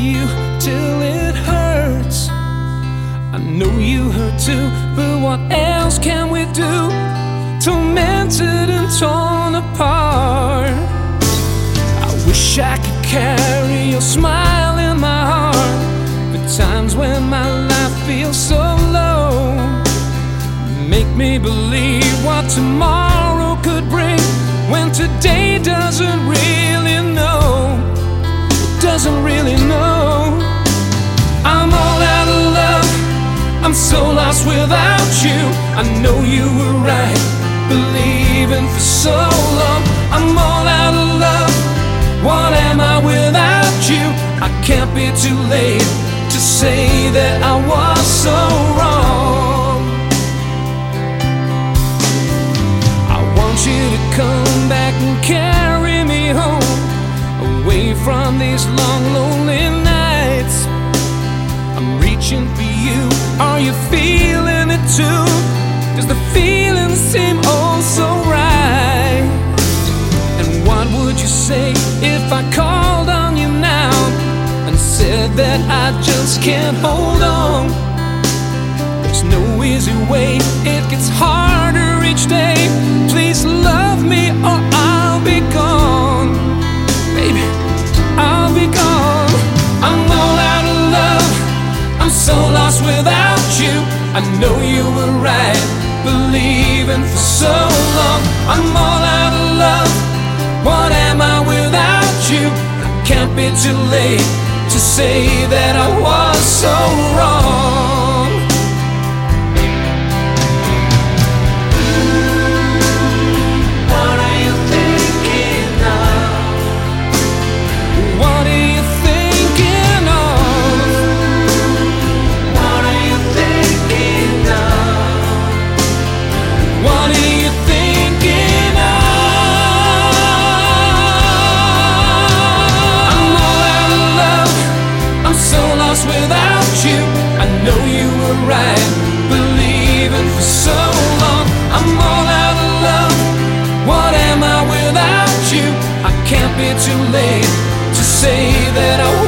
you till it hurts. I know you hurt too, but what else can we do? Tormented and torn apart. I wish I could carry your smile in my heart. The times when my life feels so low, make me believe what tomorrow could bring, when today doesn't really know, doesn't really know. I'm all out of love, I'm so lost without you. I know you were right, believing for so long. I'm all out of love, what am I without you? I can't be too late to say that I was so wrong. I want you to come back and carry me home, away from these long lonely nights. I'm reaching for you, are you feeling it too? Does the feeling seem oh so right? And what would you say if I called on you now and said that I just can't hold on? There's no easy way, it gets harder each day. Please love me or I'll be gone. Baby, I'll be gone. I'm all out of love, I'm so lost without you. I know you were right, believing for so long. I'm all out of love, what am I without you? I can't be too late to say that I was so wrong. What are you thinking of? What are you thinking of? What are you thinking of? What are you thinking of? I'm all out of love, I'm so lost without you. I know you were right, believing for so long. I'm all out of love, what am I without you? I can't be too late to say that I